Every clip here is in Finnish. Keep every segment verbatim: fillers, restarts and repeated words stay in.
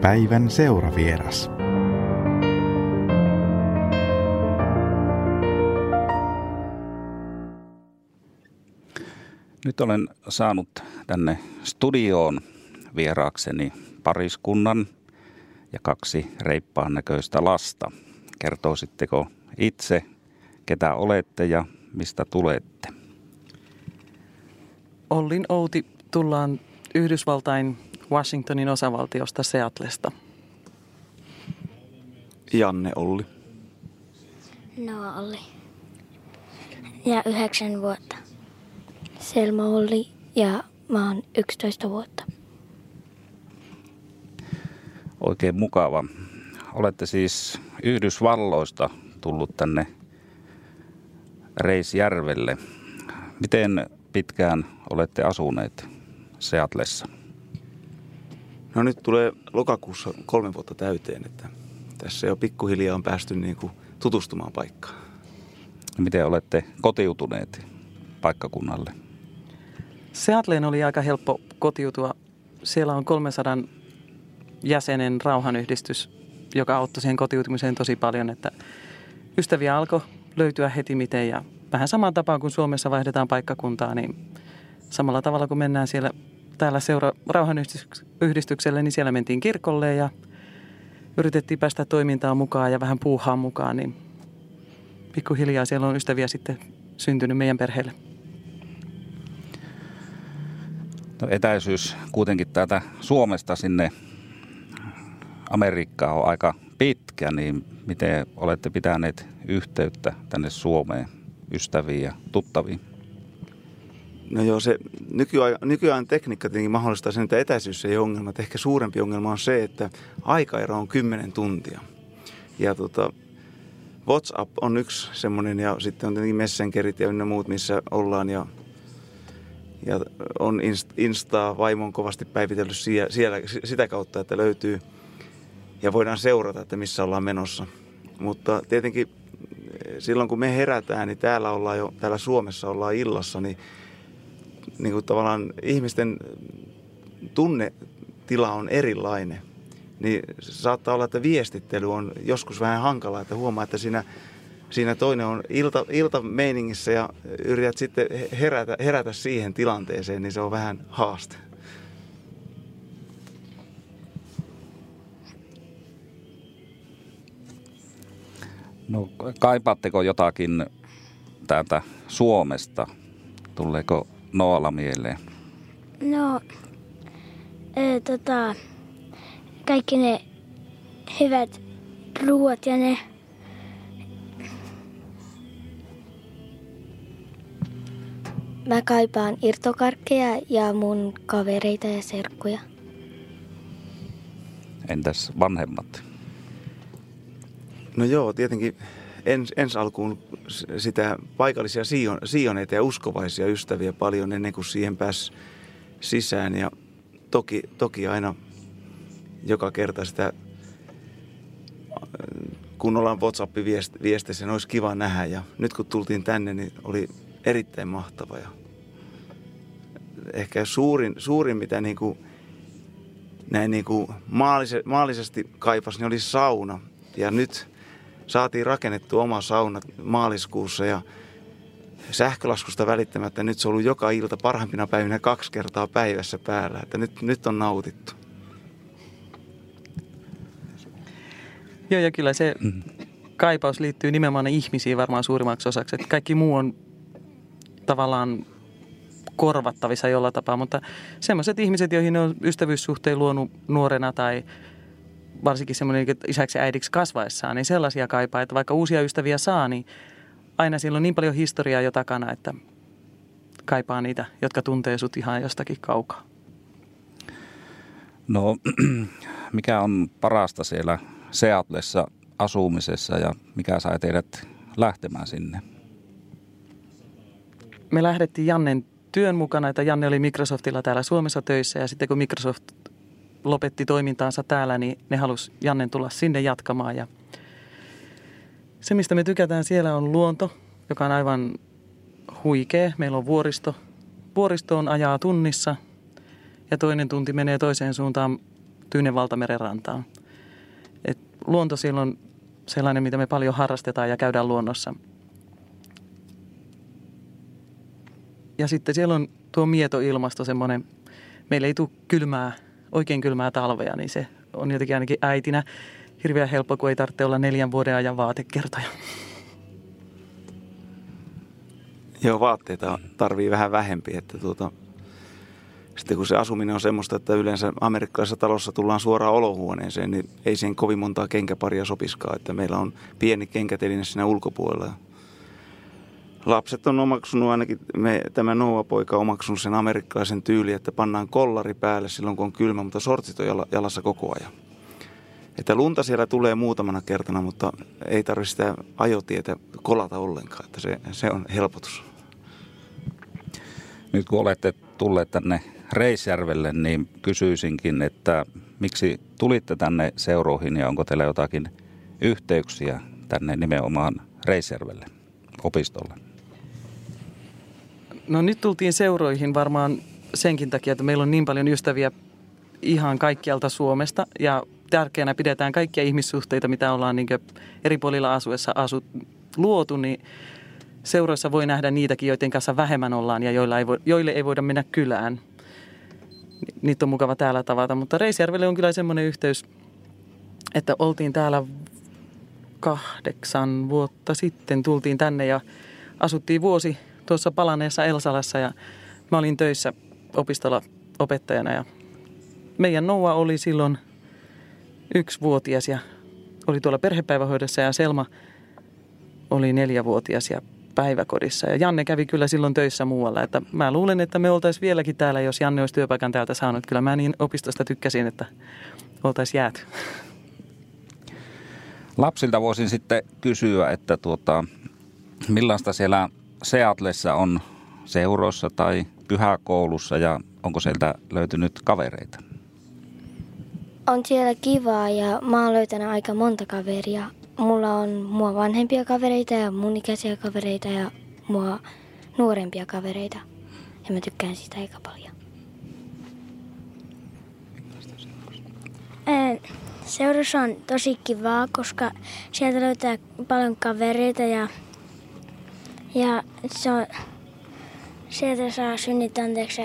Päivän seuravieras. Nyt olen saanut tänne studioon vieraakseni pariskunnan ja kaksi reippaan näköistä lasta. Kertoisitteko itse, ketä olette ja mistä tulette? Ollin Outi, tullaan Yhdysvaltain Washingtonin osavaltiosta Seatlesta. Janne Olli. Noa Olli. Ja yhdeksän vuotta. Selma Olli ja mä oon yksitoista vuotta. Oikein mukava. Olette siis Yhdysvalloista tullut tänne Reisjärvelle. Miten pitkään olette asuneet Seatlessa? No nyt tulee lokakuussa kolme vuotta täyteen, että tässä jo pikkuhiljaa on päästy niin kuin tutustumaan paikkaan. Miten olette kotiutuneet paikkakunnalle? Seattleen oli aika helppo kotiutua. Siellä on kolmesadan jäsenen rauhanyhdistys, joka auttoi siihen kotiutumiseen tosi paljon, että ystäviä alkoi löytyä heti miten ja vähän samaan tapaan kuin Suomessa vaihdetaan paikkakuntaa, niin samalla tavalla kun mennään siellä täällä seura- rauhanyhdistykselle, niin siellä mentiin kirkolle ja yritettiin päästä toimintaan mukaan ja vähän puuhaan mukaan, niin pikkuhiljaa siellä on ystäviä sitten syntynyt meidän perheelle. No, etäisyys kuitenkin täältä Suomesta sinne Amerikkaan on aika pitkä, niin miten olette pitäneet yhteyttä tänne Suomeen ystäviin ja tuttaviin? No joo, se nykyajan, nykyajan tekniikka tietenkin mahdollistaa sen, että etäisyys ei ole ongelma. Että ehkä suurempi ongelma on se, että aikaero on kymmenen tuntia. Ja tota, WhatsApp on yksi semmoinen ja sitten on tietenkin Messengerit ja ynnä muut, missä ollaan. Ja, ja on Instaa, vaimo on kovasti päivitellyt siellä, siellä sitä kautta, että löytyy ja voidaan seurata, että missä ollaan menossa. Mutta tietenkin silloin kun me herätään, niin täällä ollaan jo, täällä Suomessa ollaan illassa, niin niin kuin tavallaan ihmisten tunnetila on erilainen, niin saattaa olla, että viestittely on joskus vähän hankalaa, että huomaa, että siinä, siinä toinen on ilta, iltameiningissä ja yrität sitten herätä, herätä siihen tilanteeseen, niin se on vähän haaste. No, kaipaatteko jotakin täältä Suomesta? Tuleeko Noalla mieleen? No, ee, tota, kaikki ne hyvät ruuat ja ne mä kaipaan irtokarkkeja ja mun kavereita ja serkkuja. Entäs vanhemmat? No joo, tietenkin ens, ensi alkuun sitä paikallisia sion, sioneita ja uskovaisia ystäviä paljon ennen kuin siihen pääsi sisään. Ja toki, toki aina joka kerta sitä, kun ollaan WhatsApp-viesteissä, niin olisi kiva nähdä. Ja nyt kun tultiin tänne, niin oli erittäin mahtava. Ja ehkä suurin, suurin mitä niin kuin, näin niin kuin maallise, maallisesti kaipasi, niin oli sauna. Ja nyt saatiin rakennettua oma sauna maaliskuussa ja sähkölaskusta välittämättä nyt se on ollut joka ilta parhaimpina päivinä kaksi kertaa päivässä päällä. Että nyt, nyt on nautittu. Joo, ja kyllä se kaipaus liittyy nimenomaan ihmisiin varmaan suurimmaksi osaksi. Että kaikki muu on tavallaan korvattavissa jollain tapaa, mutta sellaiset ihmiset, joihin ne on ystävyyssuhteen luonut nuorena tai varsinkin semmoinen isäksi ja äidiksi kasvaessaan, niin sellaisia kaipaa, että vaikka uusia ystäviä saa, niin aina siellä on niin paljon historiaa jo takana, että kaipaa niitä, jotka tuntee sut ihan jostakin kaukaa. No, mikä on parasta siellä Seatlessa asumisessa ja mikä sai teidät lähtemään sinne? Me lähdettiin Jannen työn mukana, että Janne oli Microsoftilla täällä Suomessa töissä ja sitten kun Microsoft lopetti toimintaansa täällä, niin ne halusi Jannen tulla sinne jatkamaan. Ja se, mistä me tykätään siellä on luonto, joka on aivan huikea. Meillä on vuoristo. Vuoristoon ajaa tunnissa ja toinen tunti menee toiseen suuntaan Tyynen valtameren rantaan. Et luonto siellä on sellainen, mitä me paljon harrastetaan ja käydään luonnossa. Ja sitten siellä on tuo mietoilmasto semmoinen, meillä ei tule kylmää, oikein kylmää talvea, niin se on jotenkin ainakin äitinä hirveän helppo, kun ei tarvitse olla neljän vuoden ajan vaatekertoja. Joo, vaatteita tarvii vähän vähempi, että tuota, sitten kun se asuminen on semmoista, että yleensä amerikkalaisessa talossa tullaan suoraan olohuoneeseen, niin ei siihen kovin montaa kenkäparia sopiskaan, että meillä on pieni kenkäteline siinä ulkopuolella. Lapset on omaksunut ainakin, me, tämä Noa-poika on omaksunut sen amerikkalaisen tyyli, että pannaan kollari päälle silloin kun on kylmä, mutta sortsit on jalassa koko ajan. Että lunta siellä tulee muutamana kertana, mutta ei tarvitse sitä ajotietä kolata ollenkaan, että se, se on helpotus. Nyt kun olette tulleet tänne Reisjärvelle, niin kysyisinkin, että miksi tulitte tänne seuroihin ja onko teillä jotakin yhteyksiä tänne nimenomaan Reisjärvelle, opistolle? No nyt tultiin seuroihin varmaan senkin takia, että meillä on niin paljon ystäviä ihan kaikkialta Suomesta ja tärkeänä pidetään kaikkia ihmissuhteita, mitä ollaan niin eri puolilla asuessa asut, luotu, niin seuroissa voi nähdä niitäkin, joiden kanssa vähemmän ollaan ja joilla ei voi, joille ei voida mennä kylään. Niitä on mukava täällä tavata, mutta Reisjärvelle on kyllä semmoinen yhteys, että oltiin täällä kahdeksan vuotta sitten, tultiin tänne ja asuttiin vuosi tuossa palaneessa Elsalassa ja mä olin töissä opistolla opettajana ja meidän Noa oli silloin yksivuotias ja oli tuolla perhepäivähoidossa ja Selma oli neljävuotias ja päiväkodissa. Ja Janne kävi kyllä silloin töissä muualla. Että mä luulen, että me oltaisiin vieläkin täällä, jos Janne olisi työpaikan täältä saanut. Kyllä mä niin opistosta tykkäsin, että oltaisiin jääty. Lapsilta voisin sitten kysyä, että tuota, millaista siellä Seatlessa on seuroissa tai pyhäkoulussa ja onko sieltä löytynyt kavereita? On siellä kivaa ja mä oon löytänyt aika monta kaveria. Mulla on mua vanhempia kavereita ja mun ikäisiä kavereita ja mua nuorempia kavereita. Ja mä tykkään sitä aika paljon. Seurassa on tosi kivaa, koska sieltä löytää paljon kavereita ja, ja se on, sieltä saa synnit anteeksi.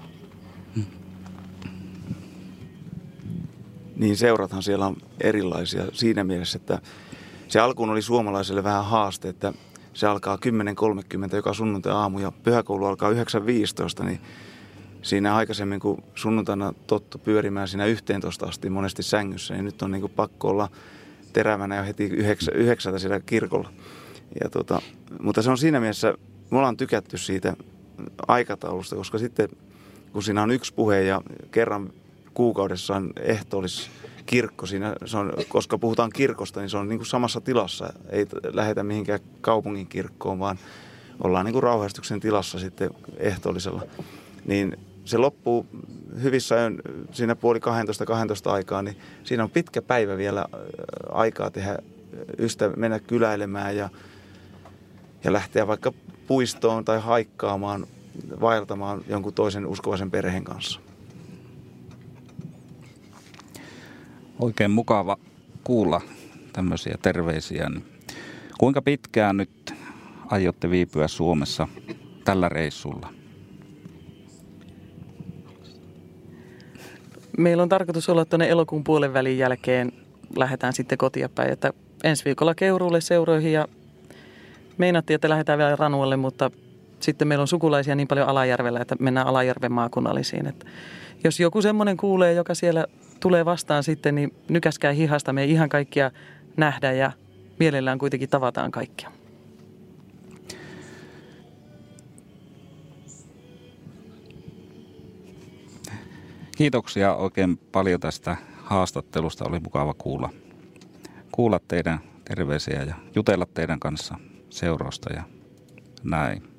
Niin seurathan siellä on erilaisia siinä mielessä, että se alkuun oli suomalaiselle vähän haaste, että se alkaa kymmenen kolmekymmentä joka sunnuntai aamu ja pyhäkoulu alkaa yhdeksän viisitoista, niin siinä aikaisemmin kun sunnuntaina tottu pyörimään siinä yhteentoista asti monesti sängyssä, niin nyt on niin kuin pakko olla terävänä jo heti yhdeksä, yhdeksältä siellä kirkolla. Ja tota, mutta se on siinä mielessä, me ollaan tykätty siitä aikataulusta, koska sitten kun siinä on yksi puhe ja kerran kuukaudessa on ehtoolliskirkko siinä, se on, koska puhutaan kirkosta, niin se on niin kuin samassa tilassa. Ei lähdetä mihinkään kaupungin kirkkoon, vaan ollaan niin kuin rauhaistuksen tilassa sitten ehtoollisella. Niin se loppuu hyvissä ajoin siinä puoli kahdentoista, kahdentoista aikaa, niin siinä on pitkä päivä vielä aikaa tehdä ystävä, mennä kyläilemään ja, ja lähteä vaikka puistoon tai haikkaamaan, vaeltamaan jonkun toisen uskovaisen perheen kanssa. Oikein mukava kuulla tämmöisiä terveisiä. Kuinka pitkään nyt aiotte viipyä Suomessa tällä reissulla? Meillä on tarkoitus olla tuonne elokuun puolen välin jälkeen lähdetään sitten kotia päin. Että ensi viikolla Keuruulle seuroihin ja meinattiin, että lähdetään vielä Ranualle, mutta sitten meillä on sukulaisia niin paljon Alajärvellä, että mennään Alajärven maakunnallisiin. Että jos joku semmoinen kuulee, joka siellä tulee vastaan sitten, niin nykäskää hihasta. Me ei ihan kaikkia nähdä ja mielellään kuitenkin tavataan kaikkia. Kiitoksia oikein paljon tästä haastattelusta. Oli mukava kuulla, kuulla teidän terveisiä ja jutella teidän kanssa seurosta ja näin.